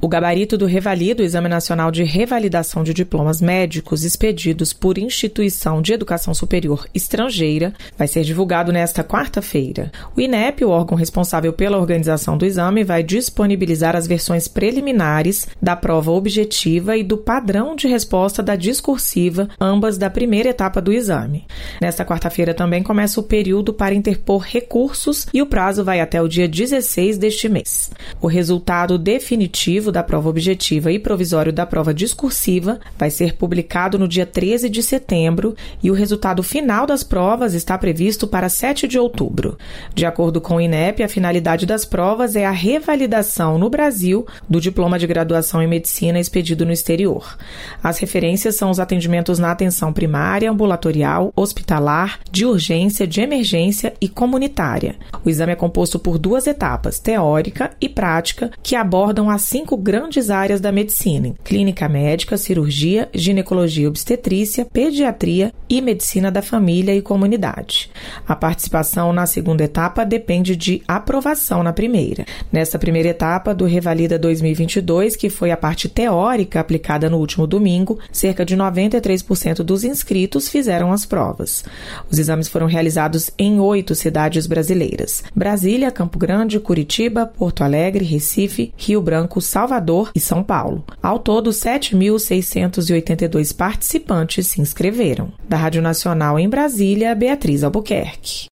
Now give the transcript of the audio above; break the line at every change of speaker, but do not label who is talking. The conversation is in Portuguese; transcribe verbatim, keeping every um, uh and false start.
O gabarito do Revalida, o Exame Nacional de Revalidação de Diplomas Médicos expedidos por instituição de educação superior estrangeira, vai ser divulgado nesta quarta-feira. O INEP, o órgão responsável pela organização do exame, vai disponibilizar as versões preliminares da prova objetiva e do padrão de resposta da discursiva, ambas da primeira etapa do exame. Nesta quarta-feira também começa o período para interpor recursos e o prazo vai até o dia dezesseis deste mês. O resultado definitivo da prova objetiva e provisório da prova discursiva vai ser publicado no dia treze de setembro e o resultado final das provas está previsto para sete de outubro. De acordo com o INEP, a finalidade das provas é a revalidação no Brasil do diploma de graduação em medicina expedido no exterior. As referências são os atendimentos na atenção primária, ambulatorial, hospitalar, de urgência, de emergência e comunitária. O exame é composto por duas etapas, teórica e prática, que abordam as cinco grandes áreas da medicina: clínica médica, cirurgia, ginecologia e obstetrícia, pediatria e medicina da família e comunidade. A participação na segunda etapa depende de aprovação na primeira. Nessa primeira etapa do Revalida dois mil e vinte e dois, que foi a parte teórica aplicada no último domingo, cerca de noventa e três por cento dos inscritos fizeram as provas. Os exames foram realizados em oito cidades brasileiras: Brasília, Campo Grande, Curitiba, Porto Alegre, Recife, Rio Branco, Salvador e São Paulo. Ao todo, sete mil seiscentos e oitenta e dois participantes se inscreveram. Da Rádio Nacional em Brasília, Beatriz Albuquerque.